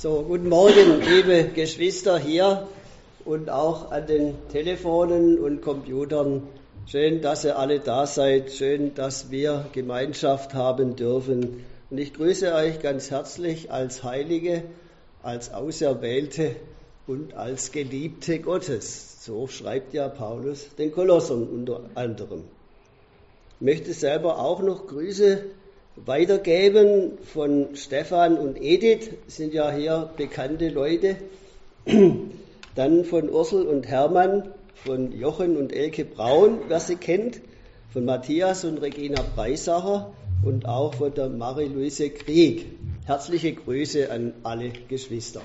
So, guten Morgen, liebe Geschwister hier und auch an den Telefonen und Computern. Schön, dass ihr alle da seid. Schön, dass wir Gemeinschaft haben dürfen. Und ich grüße euch ganz herzlich als Heilige, als Auserwählte und als Geliebte Gottes. So schreibt ja Paulus den Kolossern unter anderem. Ich möchte selber auch noch Grüße weitergeben von Stefan und Edith, sind ja hier bekannte Leute. Dann von Ursel und Hermann, von Jochen und Elke Braun, wer sie kennt, von Matthias und Regina Breisacher und auch von der Marie-Louise Krieg. Herzliche Grüße an alle Geschwister.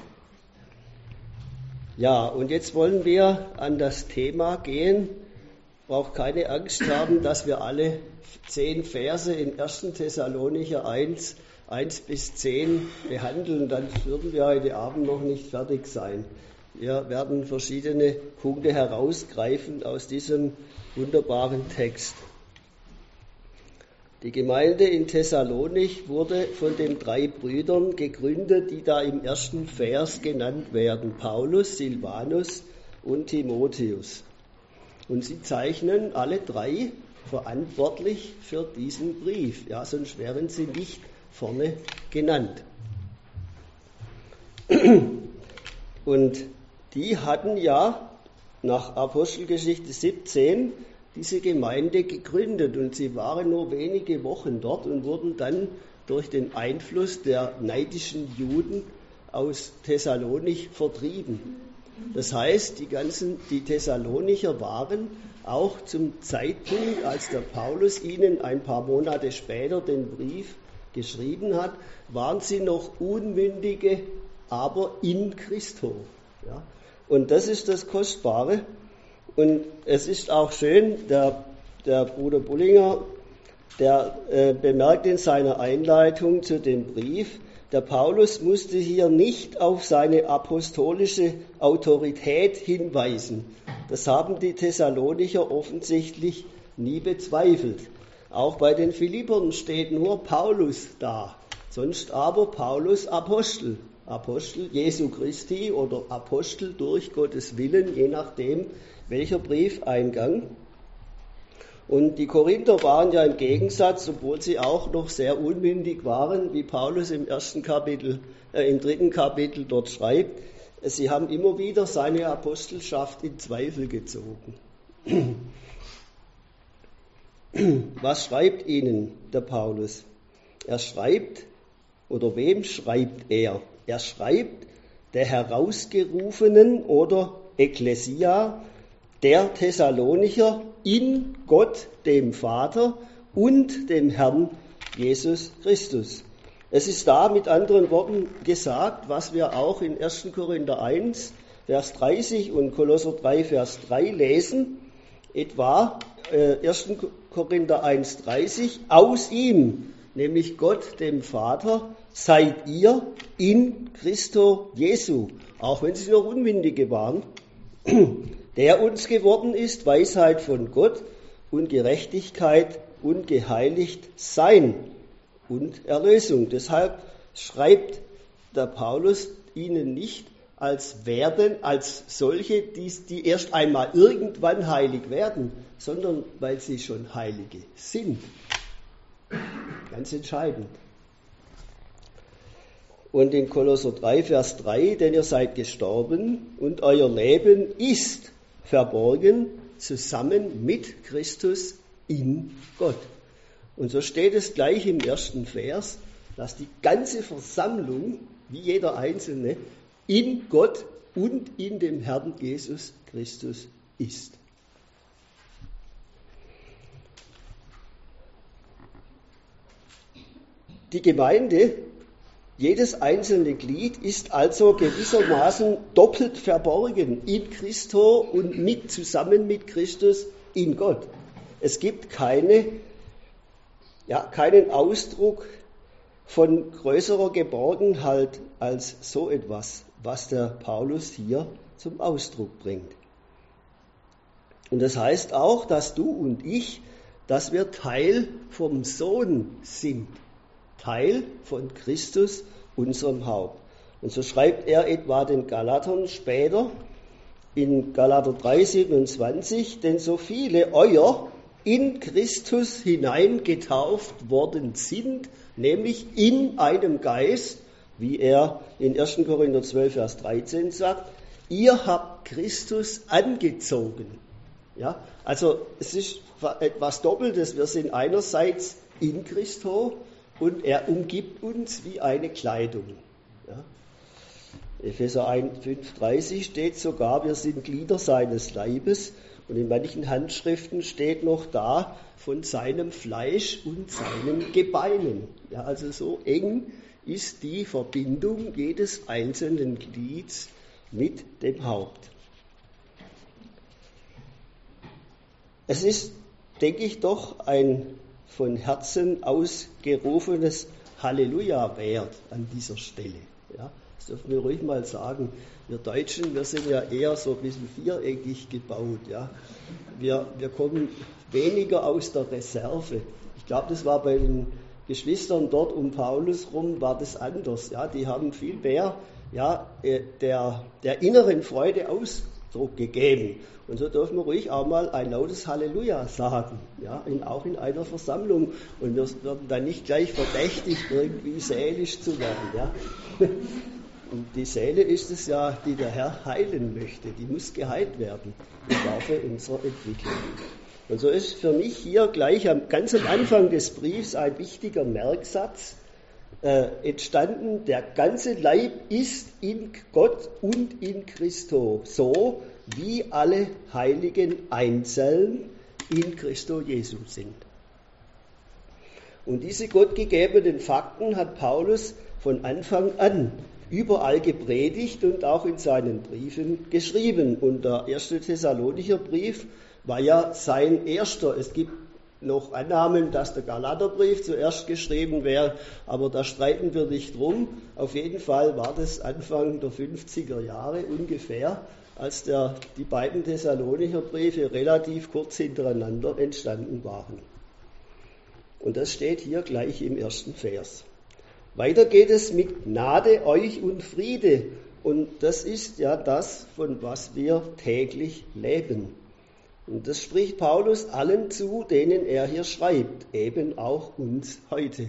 Ja, und jetzt wollen wir an das Thema gehen. Braucht keine Angst haben, dass wir alle 10 Verse in 1. Thessalonicher 1 bis 10 behandeln, dann würden wir heute Abend noch nicht fertig sein. Wir werden verschiedene Punkte herausgreifen aus diesem wunderbaren Text. Die Gemeinde in Thessalonich wurde von den 3 Brüdern gegründet, die da im 1. Vers genannt werden: Paulus, Silvanus und Timotheus. Und sie zeichnen alle 3 verantwortlich für diesen Brief. Ja, sonst wären sie nicht vorne genannt. Und die hatten ja nach Apostelgeschichte 17 diese Gemeinde gegründet. Und sie waren nur wenige Wochen dort und wurden dann durch den Einfluss der neidischen Juden aus Thessalonich vertrieben. Das heißt, die Thessalonicher waren auch zum Zeitpunkt, als der Paulus ihnen ein paar Monate später den Brief geschrieben hat, waren sie noch Unmündige, aber in Christo. Ja? Und das ist das Kostbare. Und es ist auch schön, der Bruder Bullinger, der bemerkt in seiner Einleitung zu dem Brief, der Paulus musste hier nicht auf seine apostolische Autorität hinweisen. Das haben die Thessalonicher offensichtlich nie bezweifelt. Auch bei den Philippern steht nur Paulus da, sonst aber Paulus Apostel. Apostel Jesu Christi oder Apostel durch Gottes Willen, je nachdem welcher Briefeingang. Und die Korinther waren ja im Gegensatz, obwohl sie auch noch sehr unmündig waren, wie Paulus im 3. Kapitel dort schreibt, sie haben immer wieder seine Apostelschaft in Zweifel gezogen. Was schreibt ihnen der Paulus? Er schreibt, oder wem schreibt er? Er schreibt der Herausgerufenen oder Ekklesia, der Thessalonicher in Gott, dem Vater und dem Herrn Jesus Christus. Es ist da mit anderen Worten gesagt, was wir auch in 1. Korinther 1, Vers 30 und Kolosser 3, Vers 3 lesen, etwa 1. Korinther 1, 30, aus ihm, nämlich Gott, dem Vater, seid ihr in Christo Jesu, auch wenn sie noch Unmündige waren, der uns geworden ist, Weisheit von Gott und Gerechtigkeit und geheiligt sein und Erlösung. Deshalb schreibt der Paulus ihnen nicht als solche, die erst einmal irgendwann heilig werden, sondern weil sie schon Heilige sind. Ganz entscheidend. Und in Kolosser 3, Vers 3, denn ihr seid gestorben und euer Leben ist verborgen zusammen mit Christus in Gott. Und so steht es gleich im 1. Vers, dass die ganze Versammlung, wie jeder Einzelne, in Gott und in dem Herrn Jesus Christus ist. Die Gemeinde, jedes einzelne Glied ist also gewissermaßen doppelt verborgen in Christo und zusammen mit Christus in Gott. Es gibt keinen Ausdruck von größerer Geborgenheit als so etwas, was der Paulus hier zum Ausdruck bringt. Und das heißt auch, dass du und ich, dass wir Teil vom Sohn sind. Teil von Christus, unserem Haupt. Und so schreibt er etwa den Galatern später in Galater 3,27, denn so viele euer in Christus hineingetauft worden sind, nämlich in einem Geist, wie er in 1. Korinther 12, Vers 13 sagt, ihr habt Christus angezogen. Ja, also es ist etwas Doppeltes. Wir sind einerseits in Christo und er umgibt uns wie eine Kleidung. Ja. Epheser 1, 5,30 steht sogar, wir sind Glieder seines Leibes. Und in manchen Handschriften steht noch da, von seinem Fleisch und seinen Gebeinen. Ja, also so eng ist die Verbindung jedes einzelnen Glieds mit dem Haupt. Es ist, denke ich, doch ein von Herzen ausgerufenes Halleluja wert an dieser Stelle. Ja, das dürfen wir ruhig mal sagen. Wir Deutschen, wir sind ja eher so ein bisschen viereckig gebaut. Ja. Wir kommen weniger aus der Reserve. Ich glaube, das war bei den Geschwistern dort um Paulus rum, war das anders. Ja. Die haben viel mehr der inneren Freude Ausdruck gegeben. Und so dürfen wir ruhig auch mal ein lautes Halleluja sagen, ja, auch in einer Versammlung. Und wir werden dann nicht gleich verdächtigt, irgendwie seelisch zu werden. Ja. Und die Seele ist es ja, die der Herr heilen möchte. Die muss geheilt werden im Laufe unserer Entwicklung. Und so ist für mich hier gleich ganz am Anfang des Briefs ein wichtiger Merksatz entstanden. Der ganze Leib ist in Gott und in Christo, so wie alle Heiligen einzeln in Christo Jesu sind. Und diese gottgegebenen Fakten hat Paulus von Anfang an überall gepredigt und auch in seinen Briefen geschrieben. Und der 1. Thessalonicher Brief war ja sein erster. Es gibt noch Annahmen, dass der Galaterbrief zuerst geschrieben wäre, aber da streiten wir nicht drum. Auf jeden Fall war das Anfang der 50er Jahre ungefähr, als die beiden Thessalonicher Briefe relativ kurz hintereinander entstanden waren. Und das steht hier gleich im ersten Vers. Weiter geht es mit Gnade euch und Friede. Und das ist ja das, von was wir täglich leben. Und das spricht Paulus allen zu, denen er hier schreibt, eben auch uns heute.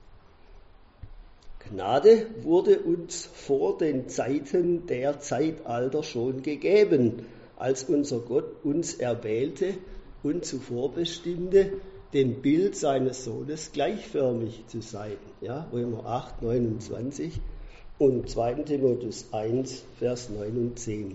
Gnade wurde uns vor den Zeiten der Zeitalter schon gegeben, als unser Gott uns erwählte und zuvor bestimmte, dem Bild seines Sohnes gleichförmig zu sein. Ja, Römer 8, 29 und 2. Timotheus 1, Vers 9 und 10.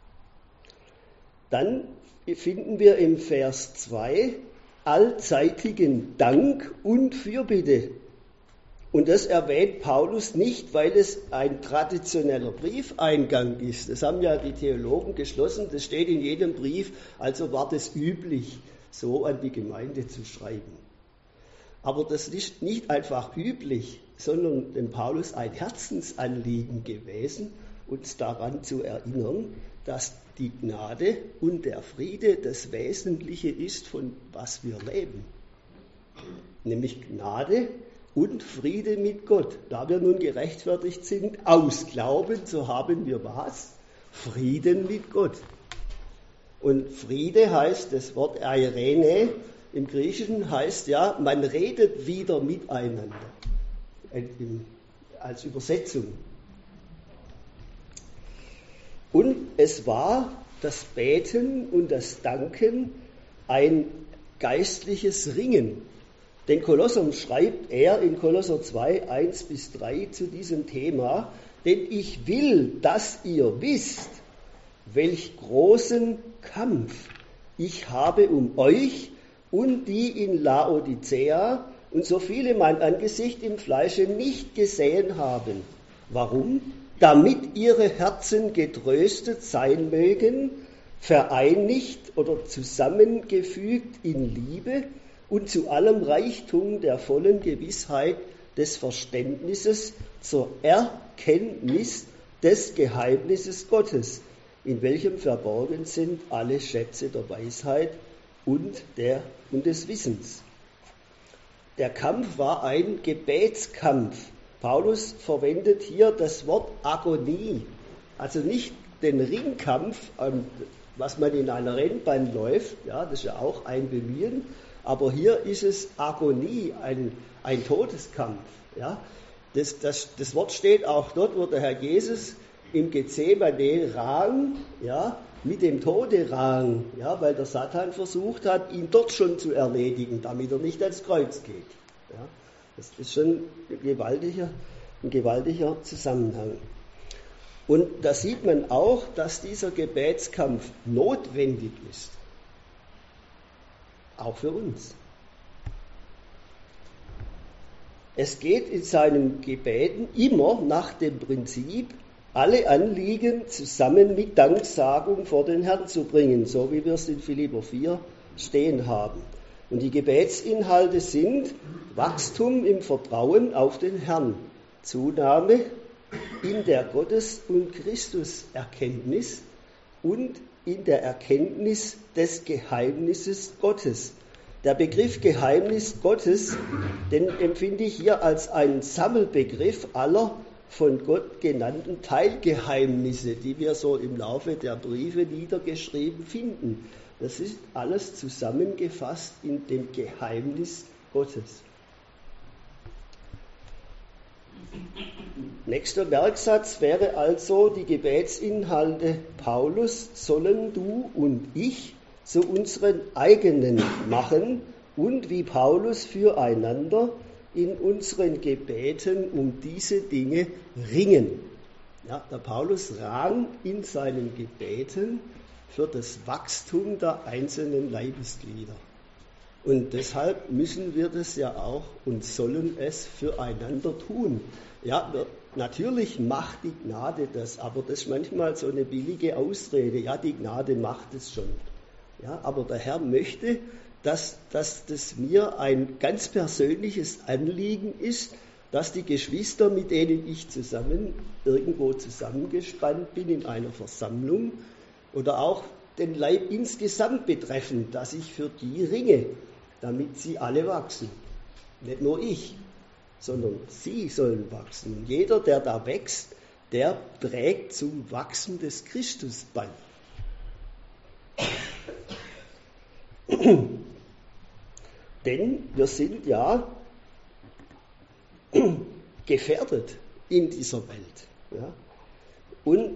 Dann finden wir im Vers 2 allzeitigen Dank und Fürbitte. Und das erwähnt Paulus nicht, weil es ein traditioneller Briefeingang ist. Das haben ja die Theologen geschlossen, das steht in jedem Brief, also war das üblich, so an die Gemeinde zu schreiben. Aber das ist nicht einfach üblich, sondern dem Paulus ein Herzensanliegen gewesen, uns daran zu erinnern, dass die Gnade und der Friede das Wesentliche ist, von was wir leben. Nämlich Gnade und Friede mit Gott. Da wir nun gerechtfertigt sind, aus Glauben, so haben wir was? Frieden mit Gott. Und Friede heißt, das Wort Eirene im Griechischen heißt ja, man redet wieder miteinander. Als Übersetzung. Und es war das Beten und das Danken ein geistliches Ringen. Den Kolossern schreibt er in Kolosser 2, 1-3 zu diesem Thema, denn ich will, dass ihr wisst, welch großen Kampf ich habe um euch und die in Laodicea und so viele mein Angesicht im Fleische nicht gesehen haben. Warum? Damit ihre Herzen getröstet sein mögen, vereinigt oder zusammengefügt in Liebe und zu allem Reichtum der vollen Gewissheit des Verständnisses zur Erkenntnis des Geheimnisses Gottes, in welchem verborgen sind alle Schätze der Weisheit und des Wissens. Der Kampf war ein Gebetskampf Paulus verwendet hier das Wort Agonie, also nicht den Ringkampf, was man in einer Rennbahn läuft, ja, das ist ja auch ein Bemühen, aber hier ist es Agonie, ein Todeskampf. Ja. Das Wort steht auch dort, wo der Herr Jesus im Gethsemane rang, ja, mit dem Tode rang, ja, weil der Satan versucht hat, ihn dort schon zu erledigen, damit er nicht ans Kreuz geht. Ja. Das ist schon ein gewaltiger Zusammenhang. Und da sieht man auch, dass dieser Gebetskampf notwendig ist. Auch für uns. Es geht in seinen Gebeten immer nach dem Prinzip, alle Anliegen zusammen mit Danksagung vor den Herrn zu bringen, so wie wir es in Philipper 4 stehen haben. Und die Gebetsinhalte sind Wachstum im Vertrauen auf den Herrn, Zunahme in der Gottes- und Christuserkenntnis und in der Erkenntnis des Geheimnisses Gottes. Der Begriff Geheimnis Gottes, den empfinde ich hier als einen Sammelbegriff aller von Gott genannten Teilgeheimnisse, die wir so im Laufe der Briefe niedergeschrieben finden. Das ist alles zusammengefasst in dem Geheimnis Gottes. Nächster Merksatz wäre also, die Gebetsinhalte Paulus sollen du und ich zu unseren eigenen machen und wie Paulus füreinander in unseren Gebeten um diese Dinge ringen. Ja, der Paulus rang in seinen Gebeten für das Wachstum der einzelnen Leibesglieder. Und deshalb müssen wir das ja auch und sollen es füreinander tun. Ja, natürlich macht die Gnade das, aber das ist manchmal so eine billige Ausrede. Ja, die Gnade macht es schon. Ja, aber der Herr möchte, dass das mir ein ganz persönliches Anliegen ist, dass die Geschwister, mit denen ich irgendwo zusammengespannt bin in einer Versammlung oder auch den Leib insgesamt betreffend, dass ich für die ringe, damit sie alle wachsen. Nicht nur ich, sondern sie sollen wachsen. Und jeder, der da wächst, der trägt zum Wachsen des Christus bei. Denn wir sind ja gefährdet in dieser Welt. Ja? Und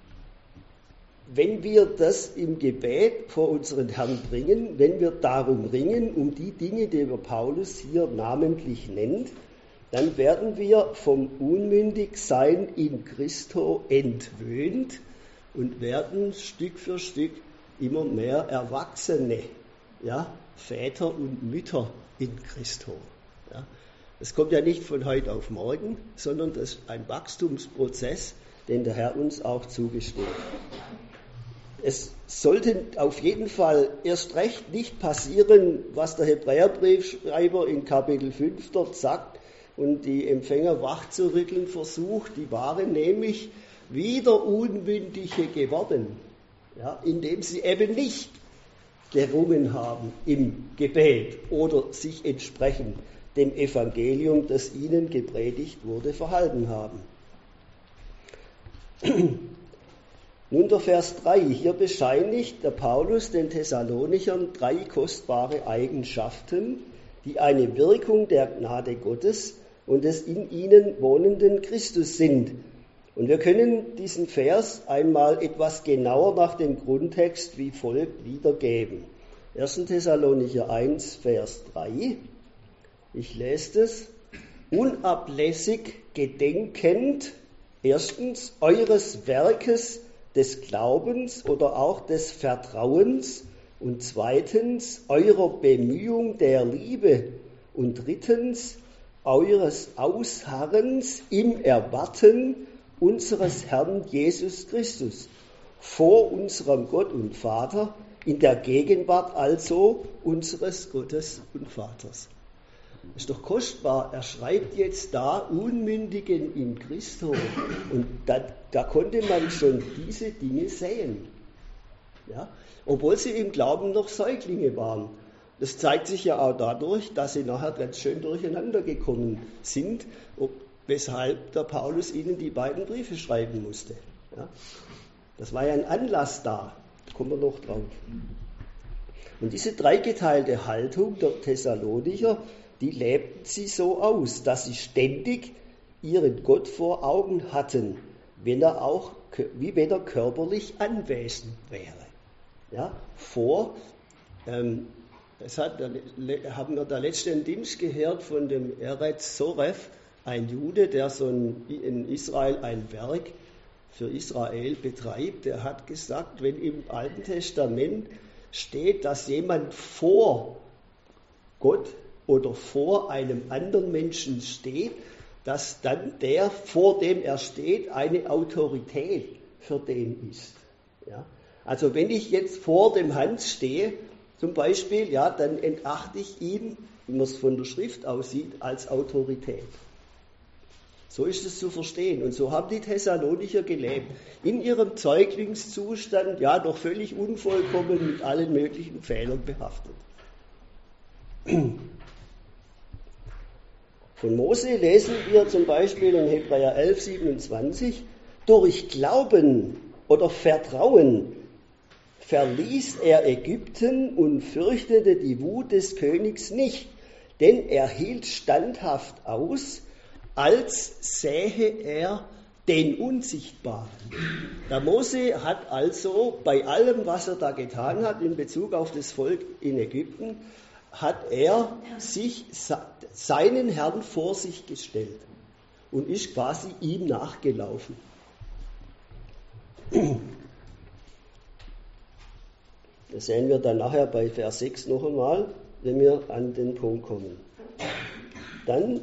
wenn wir das im Gebet vor unseren Herrn bringen, wenn wir darum ringen, um die Dinge, die wir Paulus hier namentlich nennt, dann werden wir vom Unmündigsein in Christo entwöhnt und werden Stück für Stück immer mehr Erwachsene, ja, Väter und Mütter in Christo. Ja. Das kommt ja nicht von heute auf morgen, sondern das ist ein Wachstumsprozess, den der Herr uns auch zugesteht. Es sollte auf jeden Fall erst recht nicht passieren, was der Hebräerbriefschreiber in Kapitel 5 dort sagt und die Empfänger wachzurütteln versucht. Die waren nämlich wieder Unmündige geworden, ja, indem sie eben nicht gerungen haben im Gebet oder sich entsprechend dem Evangelium, das ihnen gepredigt wurde, verhalten haben. Nun der Vers 3, hier bescheinigt der Paulus den Thessalonichern 3 kostbare Eigenschaften, die eine Wirkung der Gnade Gottes und des in ihnen wohnenden Christus sind. Und wir können diesen Vers einmal etwas genauer nach dem Grundtext wie folgt wiedergeben. 1. Thessalonicher 1, Vers 3, ich lese das, unablässig gedenkend, erstens, eures Werkes des Glaubens oder auch des Vertrauens und zweitens, eurer Bemühung der Liebe und drittens, eures Ausharrens im Erwarten unseres Herrn Jesus Christus vor unserem Gott und Vater, in der Gegenwart also unseres Gottes und Vaters. Das ist doch kostbar. Er schreibt jetzt da Unmündigen in Christo. Und da konnte man schon diese Dinge sehen. Ja? Obwohl sie im Glauben noch Säuglinge waren. Das zeigt sich ja auch dadurch, dass sie nachher ganz schön durcheinander gekommen sind. weshalb der Paulus ihnen die beiden Briefe schreiben musste. Ja? Das war ja ein Anlass da, kommen wir noch drauf. Und diese dreigeteilte Haltung der Thessalonicher, die lebten sie so aus, dass sie ständig ihren Gott vor Augen hatten, wenn er körperlich anwesend wäre. Ja, haben wir da letzten Dienst gehört von dem Eretz Sorev, ein Jude, der in Israel ein Werk für Israel betreibt. Der hat gesagt, wenn im Alten Testament steht, dass jemand vor Gott oder vor einem anderen Menschen steht, dass dann der, vor dem er steht, eine Autorität für den ist. Ja? Also wenn ich jetzt vor dem Hans stehe, zum Beispiel, ja, dann entachte ich ihn, wie man es von der Schrift aussieht, als Autorität. So ist es zu verstehen. Und so haben die Thessalonicher gelebt. In ihrem Säuglingszustand, ja, doch völlig unvollkommen, mit allen möglichen Fehlern behaftet. Von Mose lesen wir zum Beispiel in Hebräer 11, 27, durch Glauben oder Vertrauen verließ er Ägypten und fürchtete die Wut des Königs nicht, denn er hielt standhaft aus, als sähe er den Unsichtbaren. Der Mose hat also bei allem, was er da getan hat in Bezug auf das Volk in Ägypten, hat er seinen Herrn vor sich gestellt und ist quasi ihm nachgelaufen. Das sehen wir dann nachher bei Vers 6 noch einmal, wenn wir an den Punkt kommen. Dann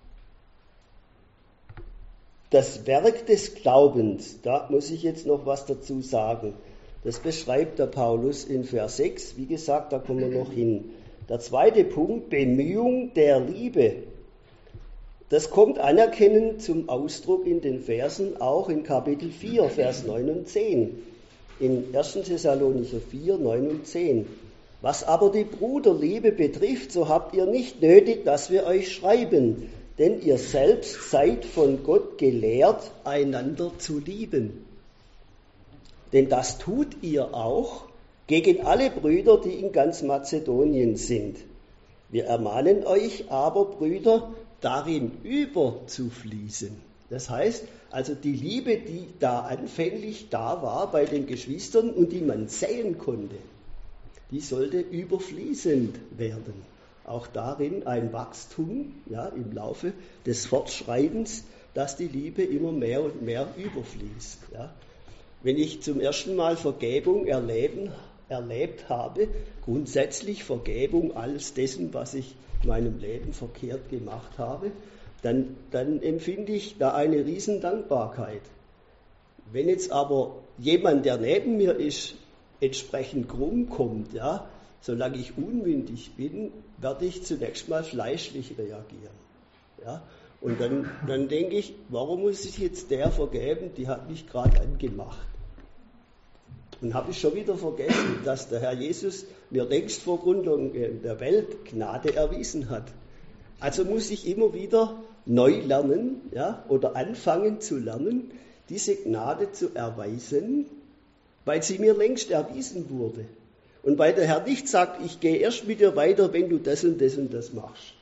das Werk des Glaubens, da muss ich jetzt noch was dazu sagen. Das beschreibt der Paulus in Vers 6, wie gesagt, da kommen wir noch hin. Der zweite Punkt, Bemühung der Liebe. Das kommt anerkennend zum Ausdruck in den Versen, auch in Kapitel 4, Vers 9 und 10. In 1. Thessalonicher 4, 9 und 10. Was aber die Bruderliebe betrifft, so habt ihr nicht nötig, dass wir euch schreiben, denn ihr selbst seid von Gott gelehrt, einander zu lieben. Denn das tut ihr auch gegen alle Brüder, die in ganz Mazedonien sind. Wir ermahnen euch aber, Brüder, darin überzufließen. Das heißt, also die Liebe, die da anfänglich da war bei den Geschwistern und die man sehen konnte, die sollte überfließend werden. Auch darin ein Wachstum, ja, im Laufe des Fortschreitens, dass die Liebe immer mehr und mehr überfließt. Ja. Wenn ich zum ersten Mal Vergebung erlebt habe, grundsätzlich Vergebung alles dessen, was ich in meinem Leben verkehrt gemacht habe, dann empfinde ich da eine riesen Dankbarkeit. Wenn jetzt aber jemand, der neben mir ist, entsprechend krumm kommt, ja, solange ich unmündig bin, werde ich zunächst mal fleischlich reagieren. Ja. Und dann denke ich, warum muss ich jetzt der vergeben, die hat mich gerade angemacht. Und habe ich schon wieder vergessen, dass der Herr Jesus mir längst vor Gründung der Welt Gnade erwiesen hat. Also muss ich immer wieder neu lernen, ja, oder anfangen zu lernen, diese Gnade zu erweisen, weil sie mir längst erwiesen wurde. Und weil der Herr nicht sagt, ich gehe erst mit dir weiter, wenn du das und das und das machst.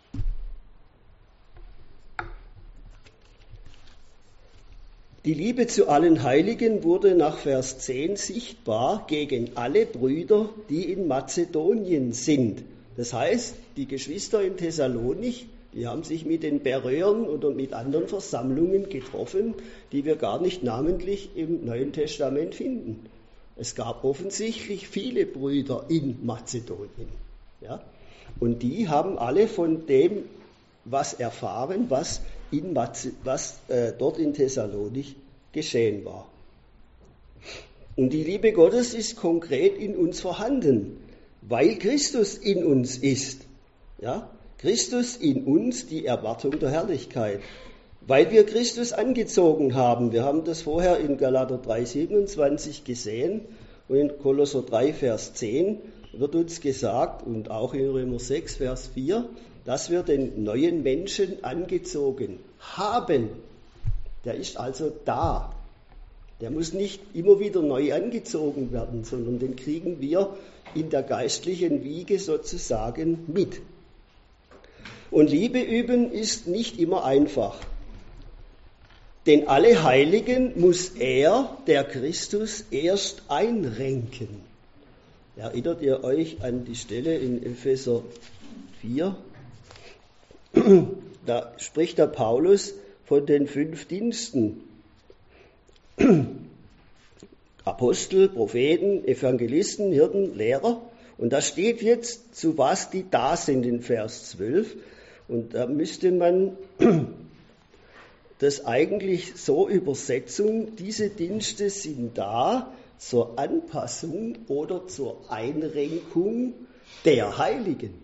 Die Liebe zu allen Heiligen wurde nach Vers 10 sichtbar gegen alle Brüder, die in Mazedonien sind. Das heißt, die Geschwister in Thessalonich, die haben sich mit den Beröern oder mit anderen Versammlungen getroffen, die wir gar nicht namentlich im Neuen Testament finden. Es gab offensichtlich viele Brüder in Mazedonien. Ja? Und die haben alle von dem was erfahren, was dort in Thessalonich geschehen war. Und die Liebe Gottes ist konkret in uns vorhanden, weil Christus in uns ist. Ja? Christus in uns, die Erwartung der Herrlichkeit. Weil wir Christus angezogen haben. Wir haben das vorher in Galater 3,27 gesehen und in Kolosser 3, Vers 10 wird uns gesagt und auch in Römer 6, Vers 4, dass wir den neuen Menschen angezogen haben. Der ist also da. Der muss nicht immer wieder neu angezogen werden, sondern den kriegen wir in der geistlichen Wiege sozusagen mit. Und Liebe üben ist nicht immer einfach. Denn alle Heiligen muss er, der Christus, erst einrenken. Erinnert ihr euch an die Stelle in Epheser 4? Da spricht der Paulus von den 5 Diensten. Apostel, Propheten, Evangelisten, Hirten, Lehrer. Und da steht jetzt, zu was die da sind in Vers 12. Und da müsste man das eigentlich so übersetzen, diese Dienste sind da zur Anpassung oder zur Einrenkung der Heiligen.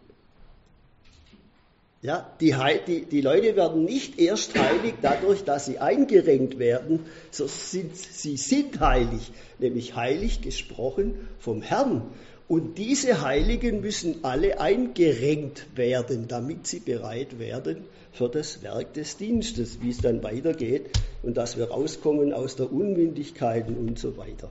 Ja, die Leute werden nicht erst heilig dadurch, dass sie eingerenkt werden, sondern sie sind heilig, nämlich heilig gesprochen vom Herrn. Und diese Heiligen müssen alle eingerenkt werden, damit sie bereit werden für das Werk des Dienstes, wie es dann weitergeht und dass wir rauskommen aus der Unmündigkeit und so weiter.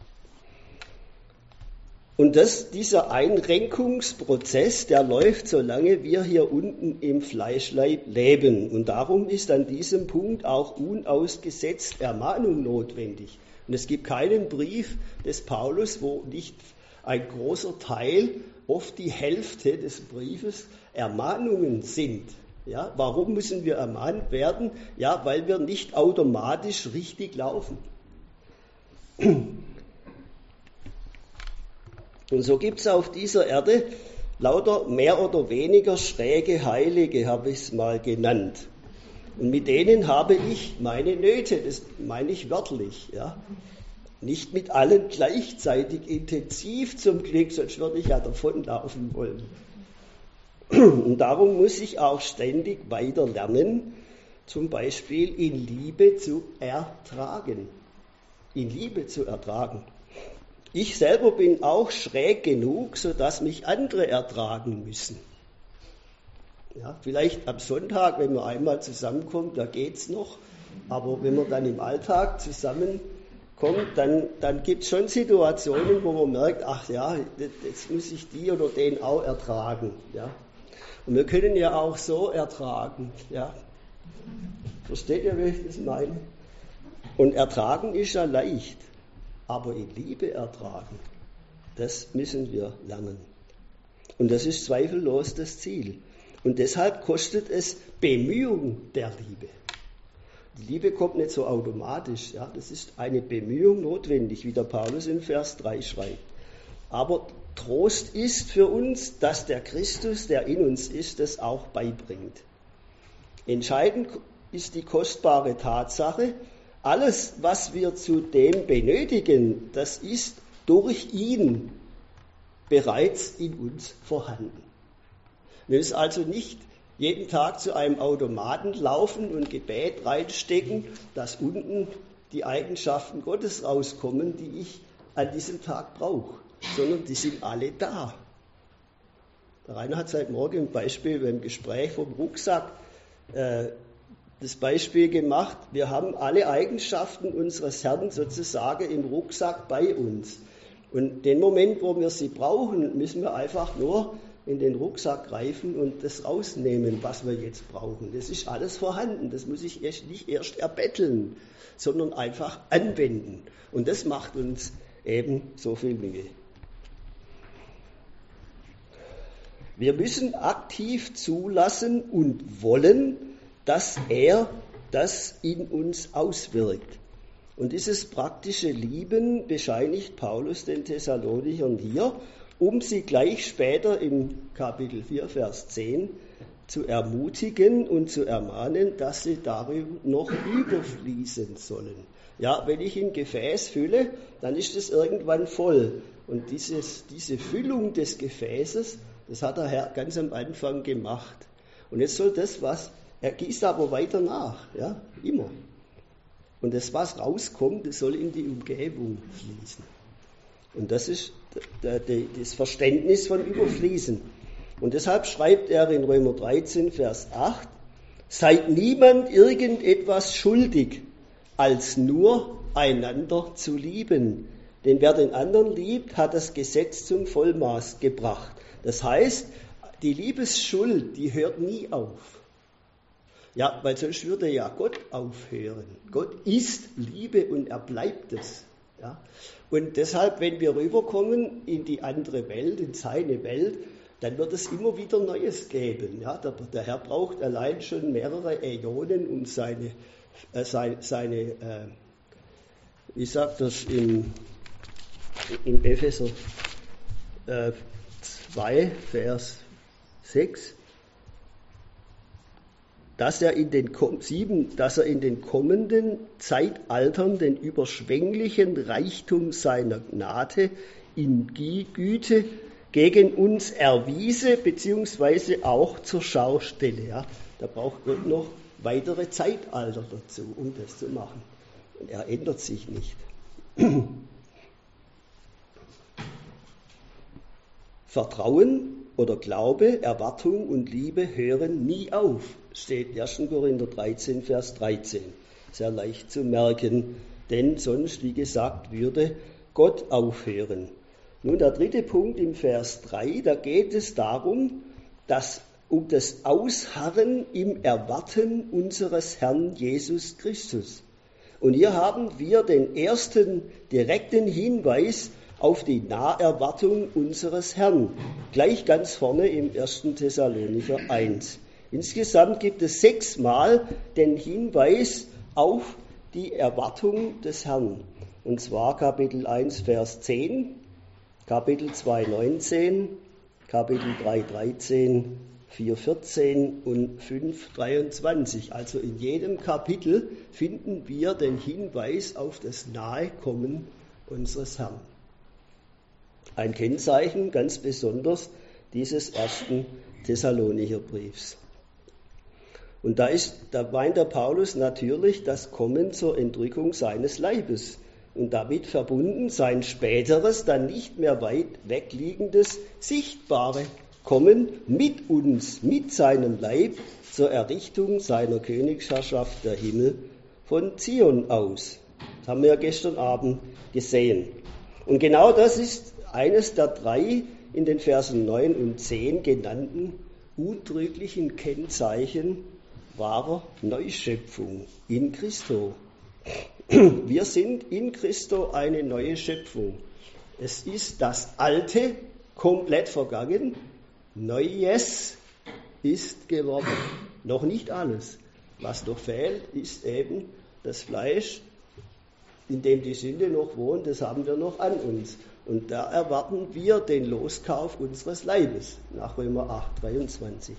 Und dieser Einrenkungsprozess, der läuft, solange wir hier unten im Fleischleib leben. Und darum ist an diesem Punkt auch unausgesetzt Ermahnung notwendig. Und es gibt keinen Brief des Paulus, wo nicht ein großer Teil, oft die Hälfte des Briefes, Ermahnungen sind. Ja, warum müssen wir ermahnt werden? Ja, weil wir nicht automatisch richtig laufen. Und so gibt es auf dieser Erde lauter mehr oder weniger schräge Heilige, habe ich es mal genannt. Und mit denen habe ich meine Nöte, das meine ich wörtlich. Ja. Nicht mit allen gleichzeitig intensiv zum Glück, sonst würde ich ja davonlaufen wollen. Und darum muss ich auch ständig weiter lernen, zum Beispiel in Liebe zu ertragen. In Liebe zu ertragen. Ich selber bin auch schräg genug, sodass mich andere ertragen müssen. Ja, vielleicht am Sonntag, wenn man einmal zusammenkommt, da geht's noch. Aber wenn man dann im Alltag zusammenkommt, dann gibt es schon Situationen, wo man merkt, ach ja, jetzt muss ich die oder den auch ertragen. Ja. Und wir können ja auch so ertragen. Ja. Versteht ihr, wie ich das meine? Und ertragen ist ja leicht. Aber in Liebe ertragen, das müssen wir lernen. Und das ist zweifellos das Ziel. Und deshalb kostet es Bemühung der Liebe. Die Liebe kommt nicht so automatisch. Ja? Das ist eine Bemühung notwendig, wie der Paulus in Vers 3 schreibt. Aber Trost ist für uns, dass der Christus, der in uns ist, das auch beibringt. Entscheidend ist die kostbare Tatsache, alles, was wir zudem benötigen, das ist durch ihn bereits in uns vorhanden. Wir müssen also nicht jeden Tag zu einem Automaten laufen und Gebet reinstecken, dass unten die Eigenschaften Gottes rauskommen, die ich an diesem Tag brauche, sondern die sind alle da. Der Rainer hat heute Morgen ein Beispiel beim Gespräch vom Rucksack das Beispiel gemacht, wir haben alle Eigenschaften unseres Herrn sozusagen im Rucksack bei uns. Und den Moment, wo wir sie brauchen, müssen wir einfach nur in den Rucksack greifen und das rausnehmen, was wir jetzt brauchen. Das ist alles vorhanden, das muss ich nicht erst erbetteln, sondern einfach anwenden. Und das macht uns eben so viel Mühe. Wir müssen aktiv zulassen und wollen, dass er das in uns auswirkt. Und dieses praktische Lieben bescheinigt Paulus den Thessalonichern hier, um sie gleich später im Kapitel 4, Vers 10 zu ermutigen und zu ermahnen, dass sie darüber noch überfließen sollen. Ja, wenn ich ein Gefäß fülle, dann ist es irgendwann voll. Und diese Füllung des Gefäßes, das hat der Herr ganz am Anfang gemacht. Und jetzt soll er gießt aber weiter nach, ja, immer. Und das, was rauskommt, das soll in die Umgebung fließen. Und das ist das Verständnis von Überfließen. Und deshalb schreibt er in Römer 13, Vers 8, Seid niemand irgendetwas schuldig, als nur einander zu lieben. Denn wer den anderen liebt, hat das Gesetz zum Vollmaß gebracht. Das heißt, die Liebesschuld, die hört nie auf. Ja, weil sonst würde ja Gott aufhören. Gott ist Liebe und er bleibt es. Ja? Und deshalb, wenn wir rüberkommen in die andere Welt, in seine Welt, dann wird es immer wieder Neues geben. Ja? Der Herr braucht allein schon mehrere Äonen, um seine wie sagt das im Epheser 2, Vers 6, dass er in den kommenden Zeitaltern den überschwänglichen Reichtum seiner Gnade in Güte gegen uns erwiese, beziehungsweise auch zur Schaustelle. Ja, da braucht Gott noch weitere Zeitalter dazu, um das zu machen. Und er ändert sich nicht. Vertrauen oder Glaube, Erwartung und Liebe hören nie auf, steht 1. Korinther 13, Vers 13. Sehr leicht zu merken, denn sonst, wie gesagt, würde Gott aufhören. Nun, der dritte Punkt im Vers 3, da geht es darum, um das Ausharren im Erwarten unseres Herrn Jesus Christus. Und hier haben wir den ersten direkten Hinweis auf die Naherwartung unseres Herrn, gleich ganz vorne im 1. Thessalonicher 1. Insgesamt gibt es 6-mal den Hinweis auf die Erwartung des Herrn. Und zwar Kapitel 1, Vers 10, Kapitel 2, 19, Kapitel 3, 13, 4, 14 und 5, 23. Also in jedem Kapitel finden wir den Hinweis auf das Nahekommen unseres Herrn. Ein Kennzeichen ganz besonders dieses 1. Thessalonicher Briefs. Und da meint der Paulus natürlich das Kommen zur Entrückung seines Leibes und damit verbunden sein späteres, dann nicht mehr weit wegliegendes, sichtbare Kommen mit uns, mit seinem Leib zur Errichtung seiner Königsherrschaft der Himmel von Zion aus. Das haben wir ja gestern Abend gesehen. Und genau das ist eines der 3 in den Versen 9 und 10 genannten untrüglichen Kennzeichen wahrer Neuschöpfung in Christo. Wir sind in Christo eine neue Schöpfung. Es ist das Alte komplett vergangen, Neues ist geworden. Noch nicht alles. Was noch fehlt, ist eben das Fleisch, in dem die Sünde noch wohnt, das haben wir noch an uns. Und da erwarten wir den Loskauf unseres Leibes, nach Römer 8, 23.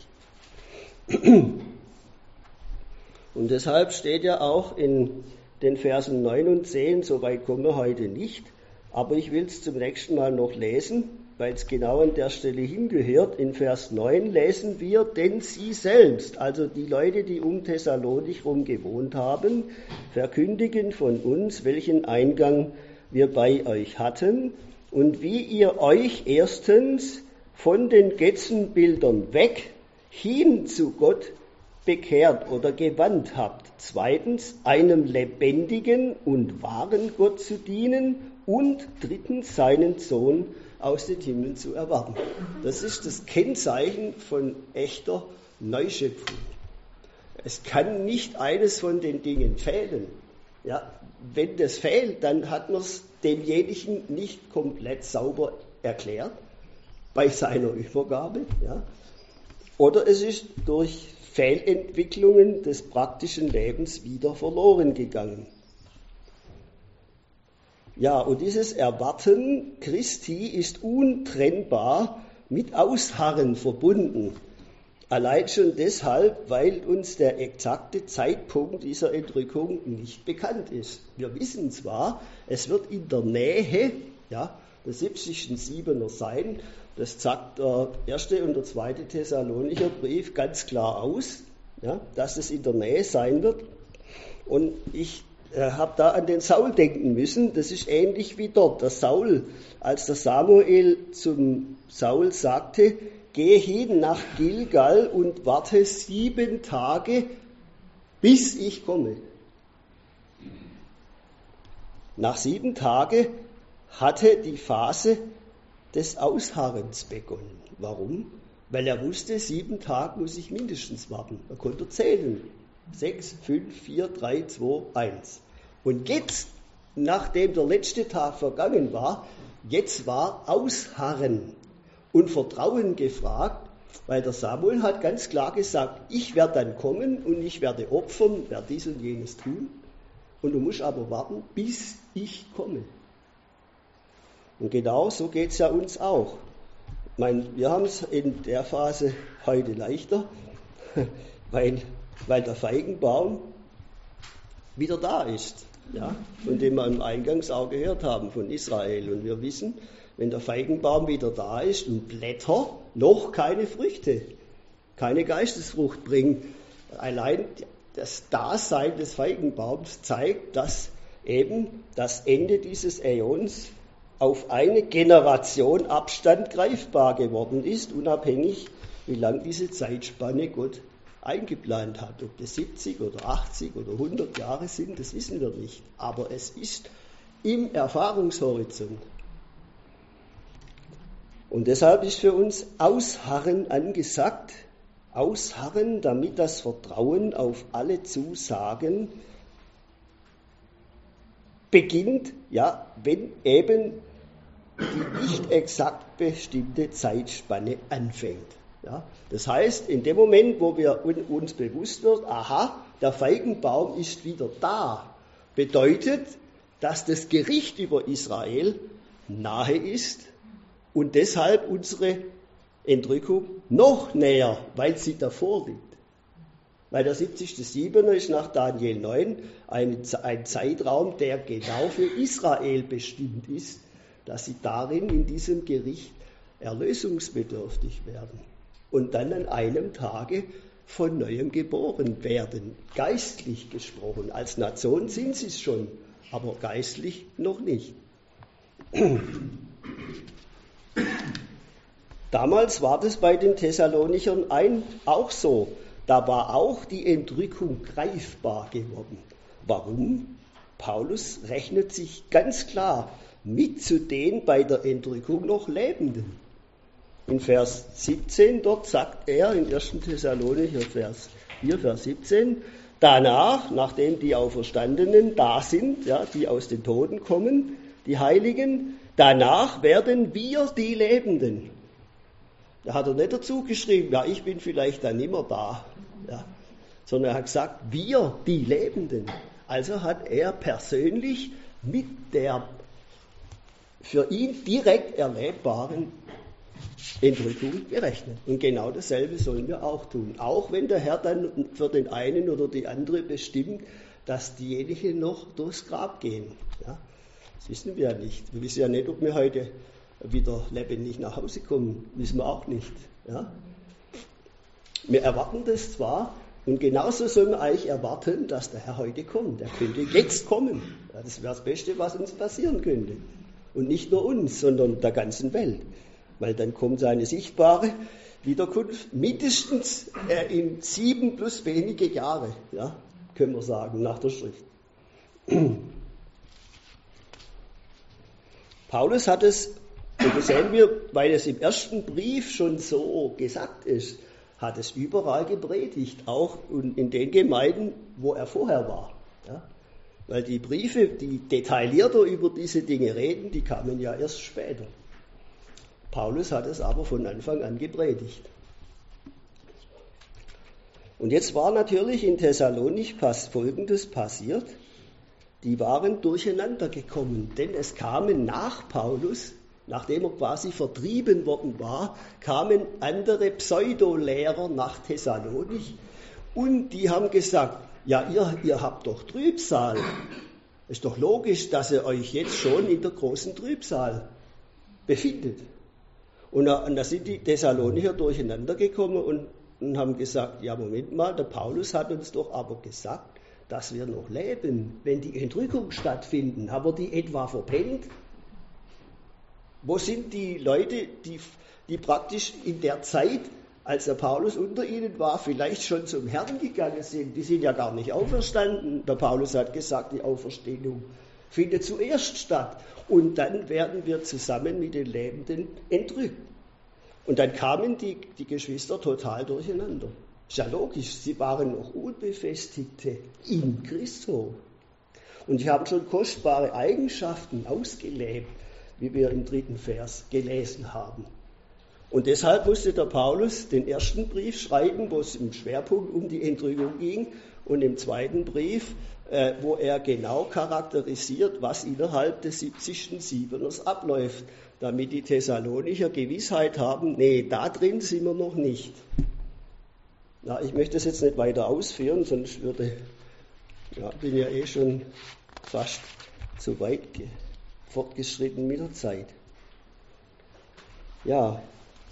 Und deshalb steht ja auch in den Versen 9 und 10, soweit kommen wir heute nicht, aber ich will es zum nächsten Mal noch lesen, weil es genau an der Stelle hingehört. In Vers 9 lesen wir, denn sie selbst, also die Leute, die um Thessalonich rum gewohnt haben, verkündigen von uns, welchen Eingang wir bei euch hatten und wie ihr euch erstens von den Götzenbildern weg hin zu Gott bekehrt oder gewandt habt. Zweitens, einem lebendigen und wahren Gott zu dienen und drittens, seinen Sohn aus den Himmeln zu erwarten. Das ist das Kennzeichen von echter Neuschöpfung. Es kann nicht eines von den Dingen fehlen. Ja, wenn das fehlt, dann hat man es demjenigen nicht komplett sauber erklärt bei seiner Übergabe. Ja. Oder es ist durch Fehlentwicklungen des praktischen Lebens wieder verloren gegangen. Ja, und dieses Erwarten Christi ist untrennbar mit Ausharren verbunden. Allein schon deshalb, weil uns der exakte Zeitpunkt dieser Entrückung nicht bekannt ist. Wir wissen zwar, es wird in der Nähe der 70. Siebener sein. Das sagt der 1. und der 2. Thessalonicher Brief ganz klar aus, ja, dass es in der Nähe sein wird. Und ich habe da an den Saul denken müssen. Das ist ähnlich wie dort. Der Saul, als der Samuel zum Saul sagte, gehe hin nach Gilgal und warte 7 Tage bis ich komme. Nach 7 Tagen hatte die Phase des Ausharrens begonnen. Warum? Weil er wusste, 7 Tage muss ich mindestens warten. Er konnte zählen. 6, 5, 4, 3, 2, 1. Und jetzt, nachdem der letzte Tag vergangen war, jetzt war Ausharren und Vertrauen gefragt, weil der Samuel hat ganz klar gesagt, ich werde dann kommen und ich werde opfern, werde dies und jenes tun. Und du musst aber warten, bis ich komme. Und genau so geht es ja uns auch. Ich meine, wir haben es in der Phase heute leichter, weil der Feigenbaum wieder da ist, ja, von dem wir im Eingangs auch gehört haben, von Israel. Und wir wissen, wenn der Feigenbaum wieder da ist und Blätter noch keine Früchte, keine Geistesfrucht bringen, allein das Dasein des Feigenbaums zeigt, dass eben das Ende dieses Äons auf eine Generation Abstand greifbar geworden ist, unabhängig, wie lang diese Zeitspanne Gott eingeplant hat. Ob das 70 oder 80 oder 100 Jahre sind, das wissen wir nicht. Aber es ist im Erfahrungshorizont. Und deshalb ist für uns Ausharren angesagt. Ausharren, damit das Vertrauen auf alle Zusagen beginnt, ja, wenn eben die nicht exakt bestimmte Zeitspanne anfängt. Ja, das heißt, in dem Moment, wo wir uns bewusst wird, aha, der Feigenbaum ist wieder da, bedeutet, dass das Gericht über Israel nahe ist und deshalb unsere Entrückung noch näher, weil sie davor liegt. Weil der 70.7. ist nach Daniel 9 ein Zeitraum, der genau für Israel bestimmt ist, dass sie darin in diesem Gericht erlösungsbedürftig werden und dann an einem Tage von Neuem geboren werden, geistlich gesprochen. Als Nation sind sie es schon, aber geistlich noch nicht. Damals war das bei den Thessalonichern auch so. Da war auch die Entrückung greifbar geworden. Warum? Paulus rechnet sich ganz klar mit zu den bei der Entrückung noch Lebenden. In Vers 17, dort sagt er, in 1. Thessalonicher Vers 17, danach, nachdem die Auferstandenen da sind, ja, die aus den Toten kommen, die Heiligen, danach werden wir die Lebenden. Da hat er nicht dazu geschrieben, ja, ich bin vielleicht dann nimmer da, ja, sondern er hat gesagt, wir, die Lebenden. Also hat er persönlich mit der für ihn direkt erlebbaren Entrückung gerechnet. Und genau dasselbe sollen wir auch tun. Auch wenn der Herr dann für den einen oder die andere bestimmt, dass diejenigen noch durchs Grab gehen. Ja, das wissen wir ja nicht. Wir wissen ja nicht, ob wir heute wieder lebendig nach Hause kommen. Wissen wir auch nicht. Ja? Wir erwarten das zwar, und genauso sollen wir eigentlich erwarten, dass der Herr heute kommt. Er könnte jetzt kommen. Ja, das wäre das Beste, was uns passieren könnte. Und nicht nur uns, sondern der ganzen Welt. Weil dann kommt seine sichtbare Wiederkunft mindestens in 7 plus wenige Jahre, ja, können wir sagen, nach der Schrift. Paulus hat es, und das sehen wir, weil es im ersten Brief schon so gesagt ist, hat es überall gepredigt, auch in den Gemeinden, wo er vorher war. Ja. Weil die Briefe, die detaillierter über diese Dinge reden, die kamen ja erst später. Paulus hat es aber von Anfang an gepredigt. Und jetzt war natürlich in Thessalonich Folgendes passiert. Die waren durcheinander gekommen, denn es kamen nach Paulus, nachdem er quasi vertrieben worden war, kamen andere Pseudolehrer nach Thessalonich und die haben gesagt, ja, ihr habt doch Trübsal. Ist doch logisch, dass ihr euch jetzt schon in der großen Trübsal befindet. Und da sind die Thessalonicher durcheinander gekommen und haben gesagt, ja, Moment mal, der Paulus hat uns doch aber gesagt, dass wir noch leben, wenn die Entrückung stattfinden. Haben wir die etwa verpennt? Wo sind die Leute, die praktisch in der Zeit als der Paulus unter ihnen war, vielleicht schon zum Herrn gegangen sind. Die sind ja gar nicht auferstanden. Der Paulus hat gesagt, die Auferstehung findet zuerst statt. Und dann werden wir zusammen mit den Lebenden entrückt. Und dann kamen die Geschwister total durcheinander. Ist ja logisch, sie waren noch Unbefestigte in Christo. Und sie haben schon kostbare Eigenschaften ausgelebt, wie wir im 3. Vers gelesen haben. Und deshalb musste der Paulus den ersten Brief schreiben, wo es im Schwerpunkt um die Entrückung ging, und im zweiten Brief, wo er genau charakterisiert, was innerhalb des 70. Siebeners abläuft, damit die Thessalonicher Gewissheit haben, nee, da drin sind wir noch nicht. Na, ich möchte das jetzt nicht weiter ausführen, sonst bin ja eh schon fast zu weit fortgeschritten mit der Zeit. Ja,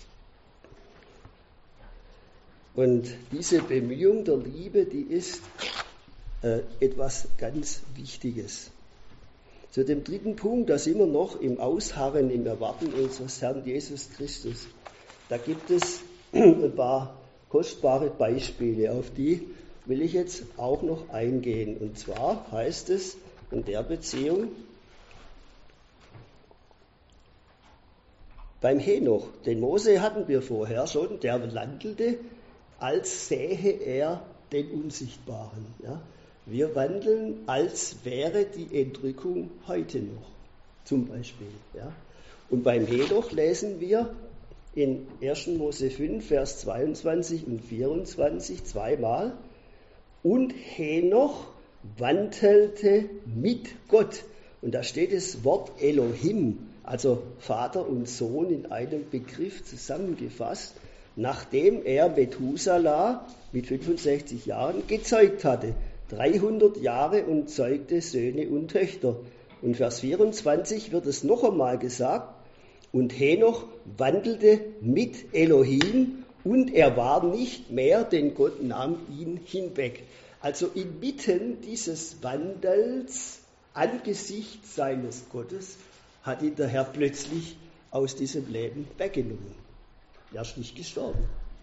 und diese Bemühung der Liebe, die ist etwas ganz Wichtiges. Zu dem dritten Punkt, da sind wir noch im Ausharren, im Erwarten unseres Herrn Jesus Christus. Da gibt es ein paar kostbare Beispiele, auf die will ich jetzt auch noch eingehen. Und zwar heißt es in der Beziehung, beim Henoch, den Mose hatten wir vorher schon, der wandelte, als sähe er den Unsichtbaren. Ja? Wir wandeln, als wäre die Entrückung heute noch, zum Beispiel. Ja? Und beim Henoch lesen wir in 1. Mose 5, Vers 22 und 24 zweimal, und Henoch wandelte mit Gott. Und da steht das Wort Elohim, also Vater und Sohn in einem Begriff zusammengefasst, nachdem er Methuselah mit 65 Jahren gezeugt hatte. 300 Jahre und zeugte Söhne und Töchter. Und Vers 24 wird es noch einmal gesagt, und Henoch wandelte mit Elohim und er war nicht mehr, denn Gott nahm ihn hinweg. Also inmitten dieses Wandels angesichts seines Gottes hat ihn der Herr plötzlich aus diesem Leben weggenommen. Er ist nicht gestorben.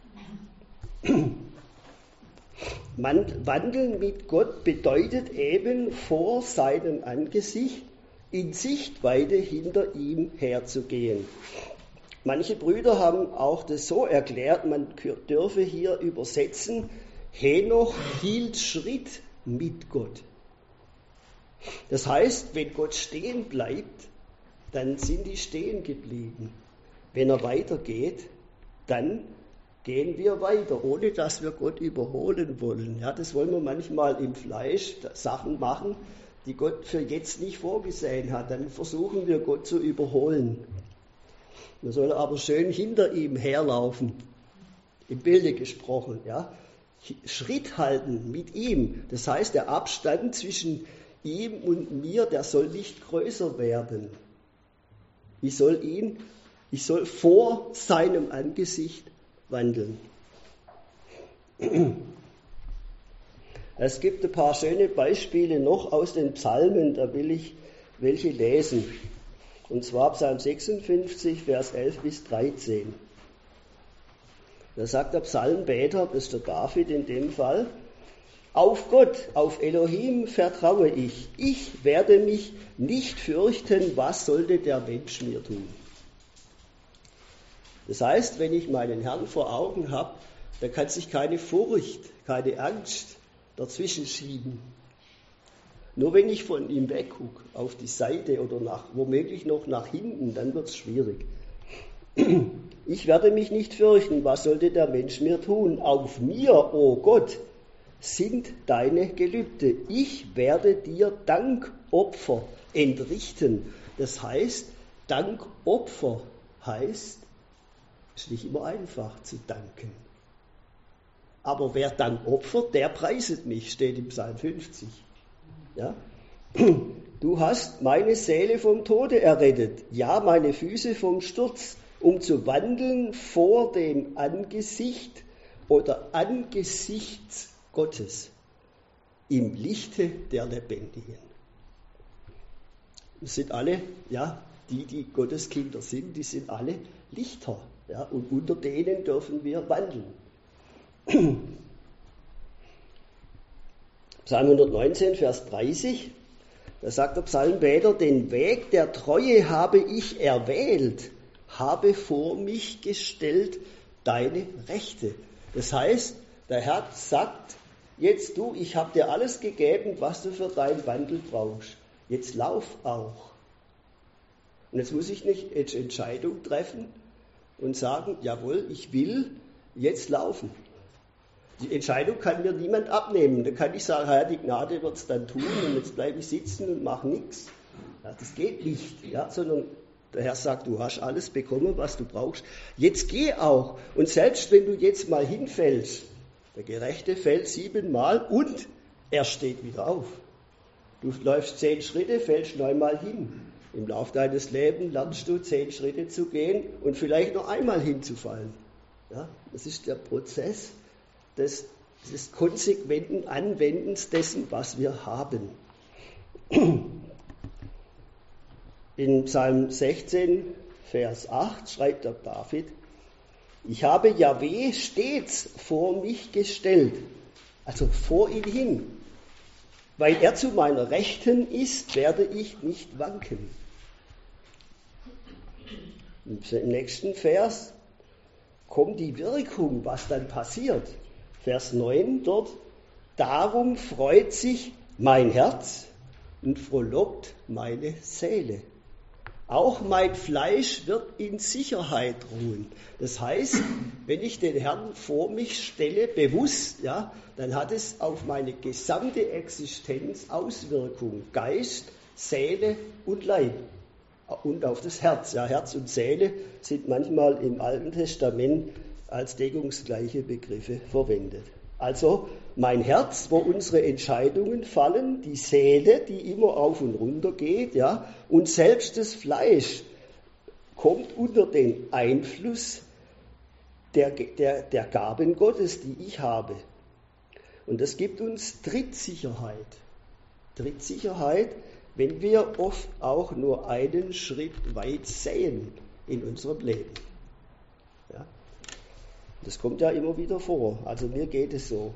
Wandeln mit Gott bedeutet eben vor seinem Angesicht in Sichtweite hinter ihm herzugehen. Manche Brüder haben auch das so erklärt, man dürfe hier übersetzen, Henoch hielt Schritt mit Gott. Das heißt, wenn Gott stehen bleibt, dann sind die stehen geblieben. Wenn er weitergeht, dann gehen wir weiter, ohne dass wir Gott überholen wollen. Ja, das wollen wir manchmal im Fleisch, Sachen machen, die Gott für jetzt nicht vorgesehen hat. Dann versuchen wir Gott zu überholen. Wir sollen aber schön hinter ihm herlaufen, im Bilde gesprochen. Ja. Schritt halten mit ihm. Das heißt, der Abstand zwischen ihm und mir, der soll nicht größer werden. Ich soll vor seinem Angesicht wandeln. Es gibt ein paar schöne Beispiele noch aus den Psalmen, da will ich welche lesen. Und zwar Psalm 56, Vers 11 bis 13. Da sagt der Psalmbeter, das ist der David in dem Fall, auf Gott, auf Elohim vertraue ich. Ich werde mich nicht fürchten, was sollte der Mensch mir tun. Das heißt, wenn ich meinen Herrn vor Augen habe, dann kann sich keine Furcht, keine Angst dazwischen schieben. Nur wenn ich von ihm weggucke, auf die Seite oder womöglich noch nach hinten, dann wird es schwierig. Ich werde mich nicht fürchten, was sollte der Mensch mir tun? Auf mir, o Gott, sind deine Gelübde. Ich werde dir Dankopfer entrichten. Das heißt, Dankopfer heißt, es ist nicht immer einfach zu danken. Aber wer Dank opfert, der preiset mich, steht im Psalm 50. Ja? Du hast meine Seele vom Tode errettet, ja, meine Füße vom Sturz, um zu wandeln vor dem Angesicht oder angesichts Gottes im Lichte der Lebendigen. Das sind alle, ja, die Gottes Kinder sind, die sind alle Lichter Ja, und unter denen dürfen wir wandeln. Psalm 119, Vers 30, da sagt der Psalmbeter, den Weg der Treue habe ich erwählt, habe vor mich gestellt deine Rechte. Das heißt, der Herr sagt, jetzt du, ich habe dir alles gegeben, was du für deinen Wandel brauchst. Jetzt lauf auch. Und jetzt muss ich nicht eine Entscheidung treffen und sagen, jawohl, ich will jetzt laufen. Die Entscheidung kann mir niemand abnehmen. Da kann ich sagen, Herr, die Gnade wird es dann tun und jetzt bleibe ich sitzen und mache nichts. Ja, das geht nicht, ja, sondern der Herr sagt, du hast alles bekommen, was du brauchst. Jetzt geh auch. Und selbst wenn du jetzt mal hinfällst, der Gerechte fällt 7-mal und er steht wieder auf. Du läufst 10 Schritte, fällst 9-mal hin. Im Laufe deines Lebens lernst du 10 Schritte zu gehen und vielleicht noch einmal hinzufallen. Ja, das ist der Prozess des konsequenten Anwendens dessen, was wir haben. In Psalm 16, Vers 8 schreibt der David, ich habe Jahwe stets vor mich gestellt, also vor ihn hin. Weil er zu meiner Rechten ist, werde ich nicht wanken. Im nächsten Vers kommt die Wirkung, was dann passiert. Vers 9 dort, darum freut sich mein Herz und frohlockt meine Seele. Auch mein Fleisch wird in Sicherheit ruhen. Das heißt, wenn ich den Herrn vor mich stelle, bewusst, ja, dann hat es auf meine gesamte Existenz Auswirkungen. Geist, Seele und Leib. Und auf das Herz. Ja, Herz und Seele sind manchmal im Alten Testament als deckungsgleiche Begriffe verwendet. Also mein Herz, wo unsere Entscheidungen fallen, die Seele, die immer auf und runter geht, ja, und selbst das Fleisch kommt unter den Einfluss der Gaben Gottes, die ich habe. Und das gibt uns Trittsicherheit. Trittsicherheit, wenn wir oft auch nur einen Schritt weit sehen in unserem Leben. Ja. Das kommt ja immer wieder vor. Also mir geht es so.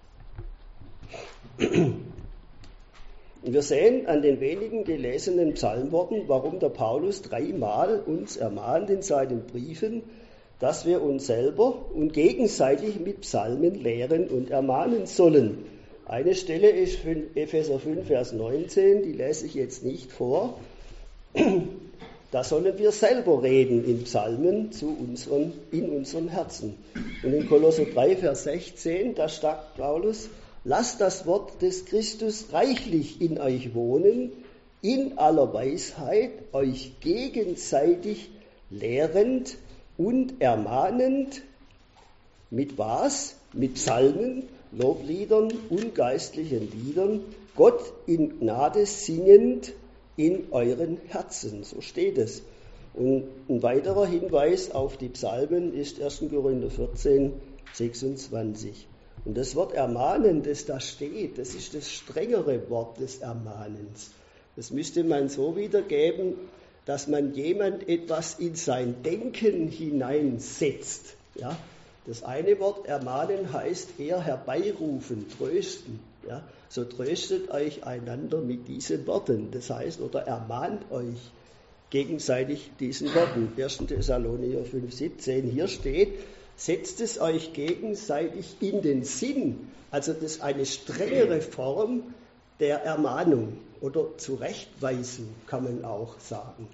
Und wir sehen an den wenigen gelesenen Psalmworten, warum der Paulus 3-mal uns ermahnt in seinen Briefen, dass wir uns selber und gegenseitig mit Psalmen lehren und ermahnen sollen. Eine Stelle ist Epheser 5, Vers 19, die lese ich jetzt nicht vor. Da sollen wir selber reden in Psalmen in unserem Herzen. Und in Kolosser 3, Vers 16, da sagt Paulus, lasst das Wort des Christus reichlich in euch wohnen, in aller Weisheit, euch gegenseitig lehrend und ermahnend. Mit was? Mit Psalmen, Lobliedern und geistlichen Liedern, Gott in Gnade singend in euren Herzen. So steht es. Und ein weiterer Hinweis auf die Psalmen ist 1. Korinther 14, 26. Und das Wort ermahnen, das da steht, das ist das strengere Wort des Ermahnens. Das müsste man so wiedergeben, dass man jemand etwas in sein Denken hineinsetzt. Ja? Das eine Wort ermahnen heißt eher herbeirufen, trösten. Ja? So tröstet euch einander mit diesen Worten. Das heißt, oder ermahnt euch gegenseitig diesen Worten. 1. Thessalonicher 5,17. Hier steht, setzt es euch gegenseitig in den Sinn. Also das ist eine strengere Form der Ermahnung oder Zurechtweisung, kann man auch sagen.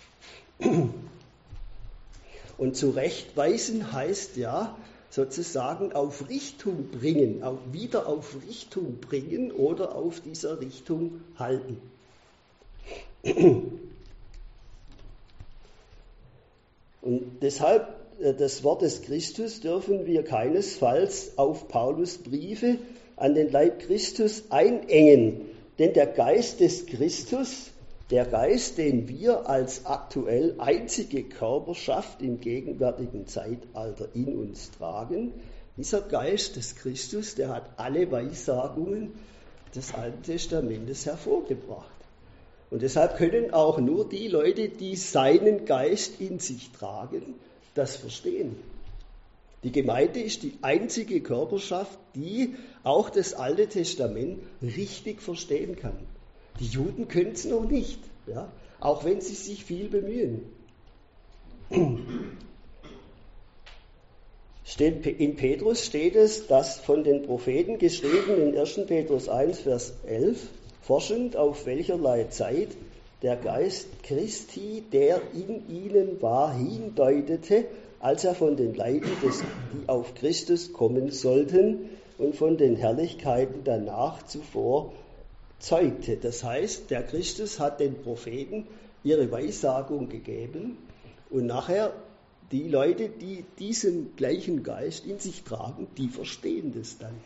Und zurechtweisen heißt ja sozusagen auf Richtung bringen, auch wieder auf Richtung bringen oder auf dieser Richtung halten. Und deshalb das Wort des Christus dürfen wir keinesfalls auf Paulus Briefe an den Leib Christus einengen, denn der Geist des Christus, der Geist, den wir als aktuell einzige Körperschaft im gegenwärtigen Zeitalter in uns tragen, dieser Geist des Christus, der hat alle Weissagungen des Alten Testamentes hervorgebracht. Und deshalb können auch nur die Leute, die seinen Geist in sich tragen, das verstehen. Die Gemeinde ist die einzige Körperschaft, die auch das Alte Testament richtig verstehen kann. Die Juden können es noch nicht, ja? Auch wenn sie sich viel bemühen. In Petrus steht es, dass von den Propheten geschrieben in 1. Petrus 1, Vers 11, forschend auf welcherlei Zeit der Geist Christi, der in ihnen war, hindeutete, als er von den Leiden, die auf Christus kommen sollten, und von den Herrlichkeiten danach zuvor zeugte. Das heißt, der Christus hat den Propheten ihre Weissagung gegeben und nachher die Leute, die diesen gleichen Geist in sich tragen, die verstehen das dann.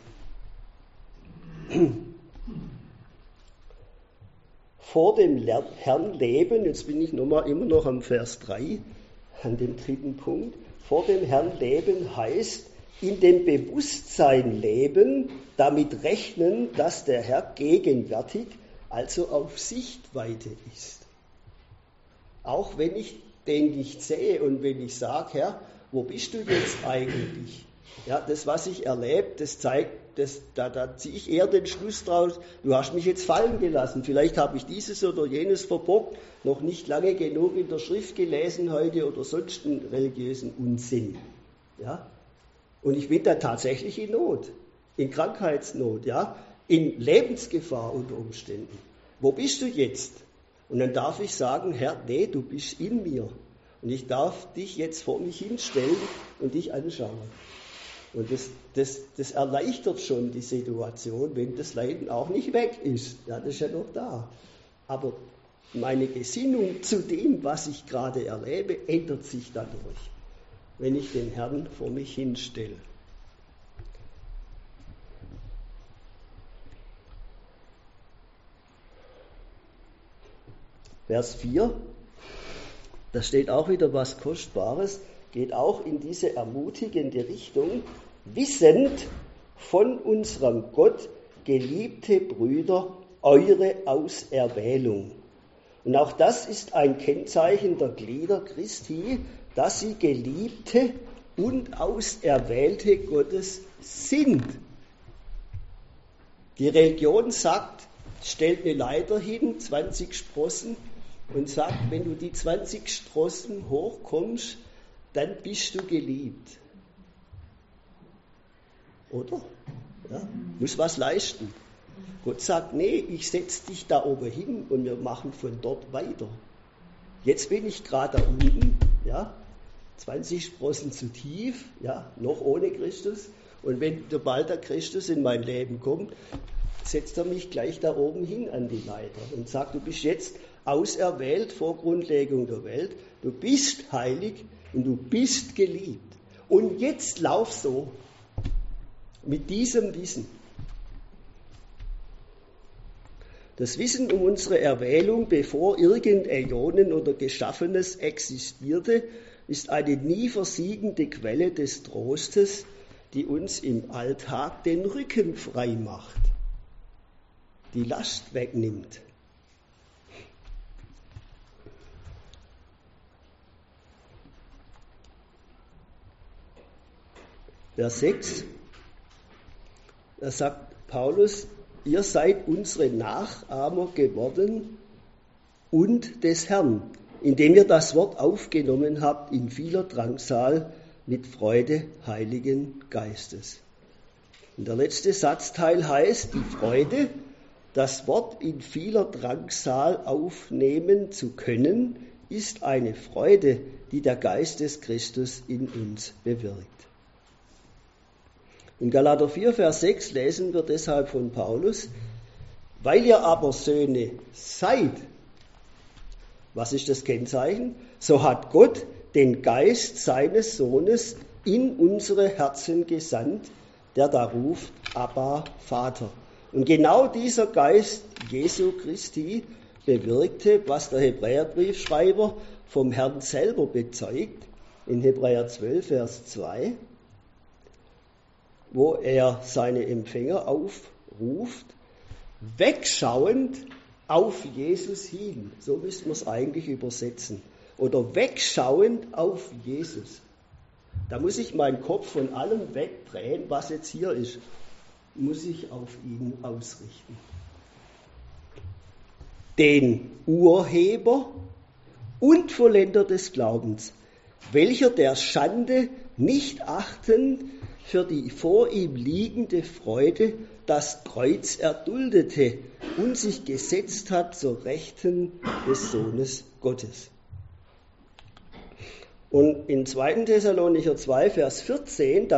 Vor dem Herrn leben, jetzt bin ich immer noch am Vers 3, an dem dritten Punkt, vor dem Herrn leben heißt, in dem Bewusstsein leben, damit rechnen, dass der Herr gegenwärtig, also auf Sichtweite ist. Auch wenn ich den nicht sehe und wenn ich sage, Herr, wo bist du jetzt eigentlich? Ja, das, was ich erlebe, das zeigt, da ziehe ich eher den Schluss draus, du hast mich jetzt fallen gelassen. Vielleicht habe ich dieses oder jenes verbockt, noch nicht lange genug in der Schrift gelesen heute oder sonst einen religiösen Unsinn. Ja? Und ich bin da tatsächlich in Not, in Krankheitsnot, ja? In Lebensgefahr unter Umständen. Wo bist du jetzt? Und dann darf ich sagen, Herr, nee, du bist in mir. Und ich darf dich jetzt vor mich hinstellen und dich anschauen. Und das erleichtert schon die Situation, wenn das Leiden auch nicht weg ist. Ja, das ist ja noch da. Aber meine Gesinnung zu dem, was ich gerade erlebe, ändert sich dadurch, wenn ich den Herrn vor mich hinstelle. Vers 4, da steht auch wieder was Kostbares, geht auch in diese ermutigende Richtung, wissend von unserem Gott, geliebte Brüder, eure Auserwählung. Und auch das ist ein Kennzeichen der Glieder Christi, dass sie Geliebte und Auserwählte Gottes sind. Die Religion sagt, stellt eine Leiter hin, 20 Sprossen, und sagt, wenn du die 20 Sprossen hochkommst, dann bist du geliebt. Oder? Ja, muss was leisten. Gott sagt, nee, ich setze dich da oben hin und wir machen von dort weiter. Jetzt bin ich gerade da unten, ja, 20 Sprossen zu tief, ja, noch ohne Christus. Und wenn sobald der Christus in mein Leben kommt, setzt er mich gleich da oben hin an die Leiter und sagt, du bist jetzt auserwählt vor Grundlegung der Welt, du bist heilig und du bist geliebt. Und jetzt lauf so mit diesem Wissen. Das Wissen um unsere Erwählung, bevor irgend Äonen oder Geschaffenes existierte, ist eine nie versiegende Quelle des Trostes, die uns im Alltag den Rücken frei macht, die Last wegnimmt. Vers 6, da sagt Paulus, ihr seid unsere Nachahmer geworden und des Herrn, indem ihr das Wort aufgenommen habt in vieler Drangsal mit Freude Heiligen Geistes. Und der letzte Satzteil heißt, die Freude, das Wort in vieler Drangsal aufnehmen zu können, ist eine Freude, die der Geist des Christus in uns bewirkt. In Galater 4, Vers 6 lesen wir deshalb von Paulus, weil ihr aber Söhne seid, was ist das Kennzeichen? So hat Gott den Geist seines Sohnes in unsere Herzen gesandt, der da ruft, Abba, Vater. Und genau dieser Geist Jesu Christi bewirkte, was der Hebräerbriefschreiber vom Herrn selber bezeugt, in Hebräer 12, Vers 2, wo er seine Empfänger aufruft, wegschauend auf Jesus hin. So müsste man es eigentlich übersetzen. Oder wegschauend auf Jesus. Da muss ich meinen Kopf von allem wegdrehen, was jetzt hier ist, muss ich auf ihn ausrichten. Den Urheber und Vollender des Glaubens, welcher der Schande nicht achtend für die vor ihm liegende Freude das Kreuz erduldete und sich gesetzt hat zur Rechten des Sohnes Gottes. Und in 2. Thessalonicher 2, Vers 14,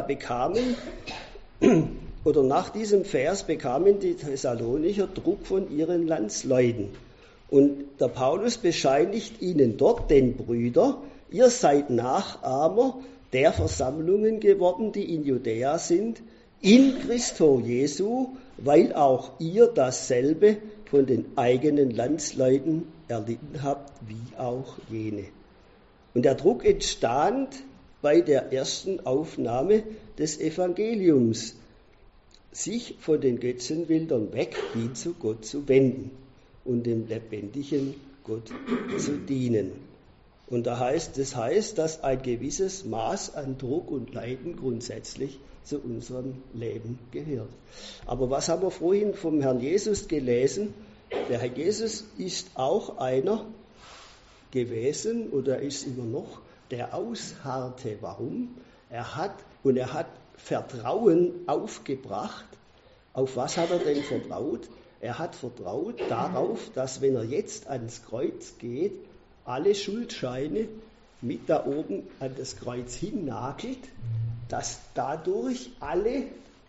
nach diesem Vers bekamen die Thessalonicher Druck von ihren Landsleuten. Und der Paulus bescheinigt ihnen dort, den Brüder, ihr seid Nachahmer der Versammlungen geworden, die in Judäa sind, in Christo Jesu, weil auch ihr dasselbe von den eigenen Landsleuten erlitten habt, wie auch jene. Und der Druck entstand bei der ersten Aufnahme des Evangeliums, sich von den Götzenbildern weg hin zu Gott zu wenden und dem lebendigen Gott zu dienen. Und das heißt, dass ein gewisses Maß an Druck und Leiden grundsätzlich zu unserem Leben gehört. Aber was haben wir vorhin vom Herrn Jesus gelesen? Der Herr Jesus ist auch einer gewesen oder ist immer noch, der ausharrte. Warum? Er hat Vertrauen aufgebracht. Auf was hat er denn vertraut? Er hat vertraut darauf, dass wenn er jetzt ans Kreuz geht, alle Schuldscheine mit da oben an das Kreuz hinnagelt, dass dadurch alle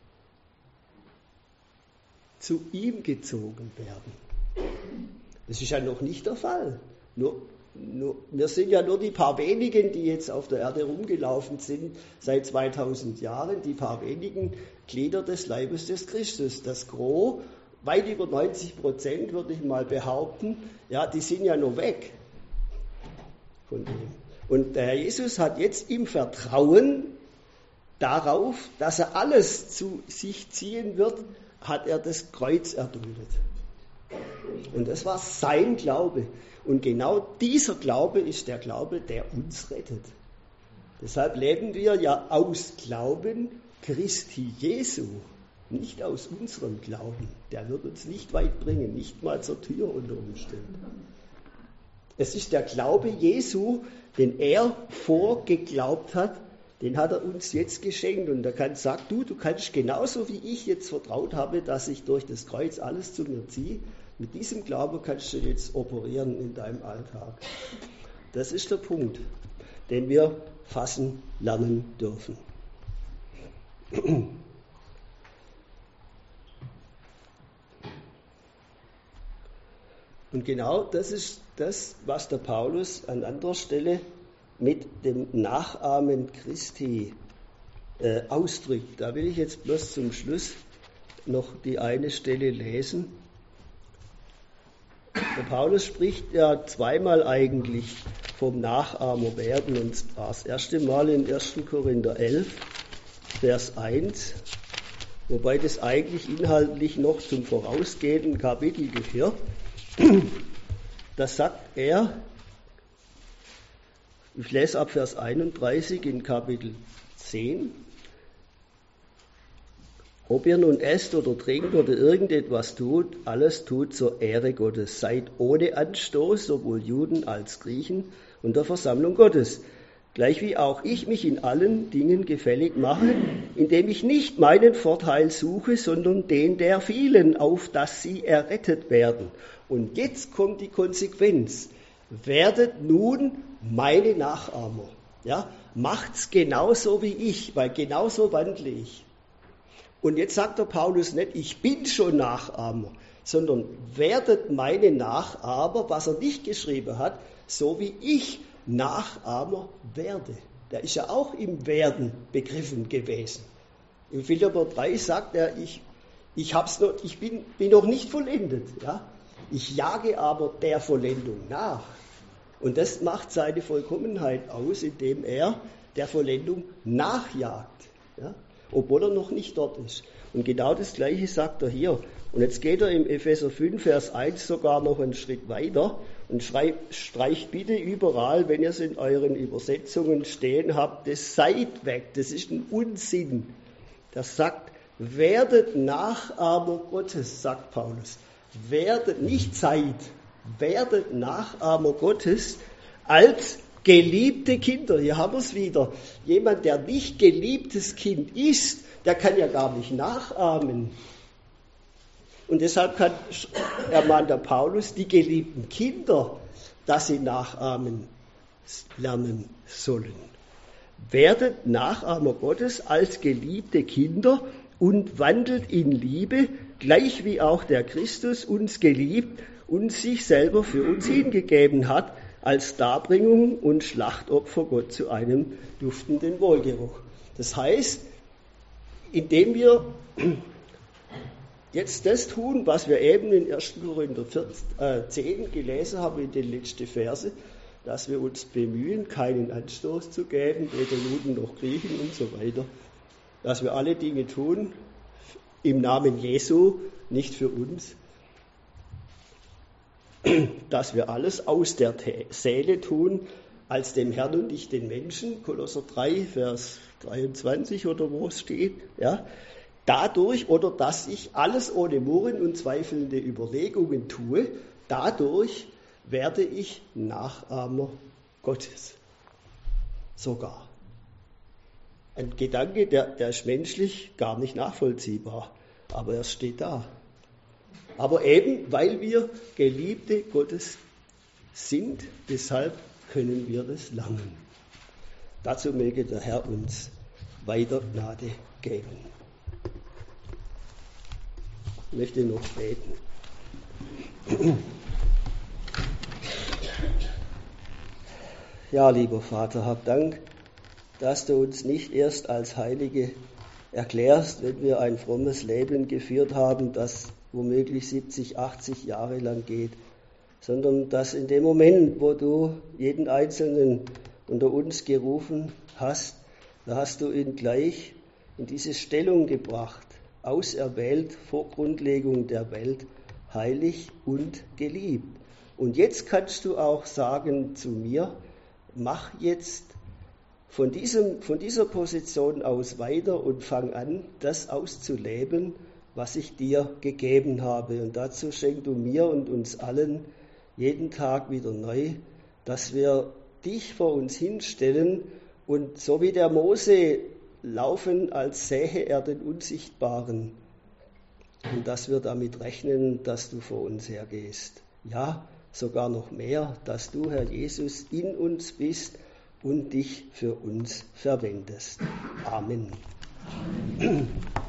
zu ihm gezogen werden. Das ist ja noch nicht der Fall. Wir sind ja nur die paar wenigen, die jetzt auf der Erde rumgelaufen sind seit 2000 Jahren, die paar wenigen Glieder des Leibes des Christus. Das Gros, weit über 90%, würde ich mal behaupten, ja, die sind ja noch weg von dem. Und der Herr Jesus hat jetzt im Vertrauen darauf, dass er alles zu sich ziehen wird, hat er das Kreuz erduldet. Und das war sein Glaube. Und genau dieser Glaube ist der Glaube, der uns rettet. Deshalb leben wir ja aus Glauben Christi Jesu, nicht aus unserem Glauben. Der wird uns nicht weit bringen, nicht mal zur Tür unter Umständen. Es ist der Glaube Jesu, den er vorgeglaubt hat, den hat er uns jetzt geschenkt. Und er sagt, du kannst genauso wie ich jetzt vertraut habe, dass ich durch das Kreuz alles zu mir ziehe, mit diesem Glauben kannst du jetzt operieren in deinem Alltag. Das ist der Punkt, den wir fassen lernen dürfen. Und genau das ist das, was der Paulus an anderer Stelle mit dem Nachahmen Christi ausdrückt. Da will ich jetzt bloß zum Schluss noch die eine Stelle lesen. Der Paulus spricht ja zweimal eigentlich vom Nachahmer werden, und zwar das erste Mal in 1. Korinther 11, Vers 1, wobei das eigentlich inhaltlich noch zum vorausgehenden Kapitel gehört. Da sagt er, ich lese ab Vers 31 in Kapitel 10, ob ihr nun esst oder trinkt oder irgendetwas tut, alles tut zur Ehre Gottes. Seid ohne Anstoß, sowohl Juden als Griechen, und der Versammlung Gottes. Gleich wie auch ich mich in allen Dingen gefällig mache, indem ich nicht meinen Vorteil suche, sondern den der vielen, auf dass sie errettet werden. Und jetzt kommt die Konsequenz. Werdet nun meine Nachahmer. Ja? Macht's genauso wie ich, weil genauso wandle ich. Und jetzt sagt der Paulus nicht, ich bin schon Nachahmer, sondern werdet meine Nachahmer, was er nicht geschrieben hat, so wie ich Nachahmer werde. Der ist ja auch im Werden begriffen gewesen. In Philipper 3 sagt er, ich bin noch nicht vollendet. Ja? Ich jage aber der Vollendung nach. Und das macht seine Vollkommenheit aus, indem er der Vollendung nachjagt. Ja? Obwohl er noch nicht dort ist. Und genau das Gleiche sagt er hier. Und jetzt geht er im Epheser 5, Vers 1 sogar noch einen Schritt weiter Und streicht bitte überall, wenn ihr es in euren Übersetzungen stehen habt, das seid weg. Das ist ein Unsinn. Das sagt, werdet Nachahmer Gottes, sagt Paulus. Werdet, nicht seid, werdet Nachahmer Gottes als geliebte Kinder. Hier haben wir es wieder. Jemand, der nicht geliebtes Kind ist, der kann ja gar nicht nachahmen. Und deshalb ermahnt der Paulus die geliebten Kinder, dass sie nachahmen lernen sollen. Werdet Nachahmer Gottes als geliebte Kinder und wandelt in Liebe, gleich wie auch der Christus uns geliebt und sich selber für uns hingegeben hat, als Darbringung und Schlachtopfer Gott zu einem duftenden Wohlgeruch. Das heißt, indem wir jetzt das tun, was wir eben in 1. Korinther 10 gelesen haben, in den letzten Verse, dass wir uns bemühen, keinen Anstoß zu geben, weder Juden noch Griechen und so weiter, dass wir alle Dinge tun im Namen Jesu, nicht für uns, dass wir alles aus der Seele tun, als dem Herrn und nicht den Menschen, Kolosser 3, Vers 23 oder wo es steht, ja, dadurch, oder dass ich alles ohne Murren und zweifelnde Überlegungen tue, dadurch werde ich Nachahmer Gottes. Sogar. Ein Gedanke, der ist menschlich gar nicht nachvollziehbar, aber er steht da. Aber eben, weil wir Geliebte Gottes sind, deshalb können wir das lernen. Dazu möge der Herr uns weiter Gnade geben. Ich möchte noch beten. Ja, lieber Vater, hab Dank, dass du uns nicht erst als Heilige erklärst, wenn wir ein frommes Leben geführt haben, das womöglich 70, 80 Jahre lang geht, sondern dass in dem Moment, wo du jeden Einzelnen unter uns gerufen hast, da hast du ihn gleich in diese Stellung gebracht, auserwählt vor Grundlegung der Welt, heilig und geliebt. Und jetzt kannst du auch sagen zu mir, mach jetzt von dieser Position aus weiter und fang an, das auszuleben, was ich dir gegeben habe. Und dazu schenk du mir und uns allen jeden Tag wieder neu, dass wir dich vor uns hinstellen und so wie der Mose laufen, als sähe er den Unsichtbaren. Und dass wir damit rechnen, dass du vor uns hergehst. Ja, sogar noch mehr, dass du, Herr Jesus, in uns bist und dich für uns verwendest. Amen.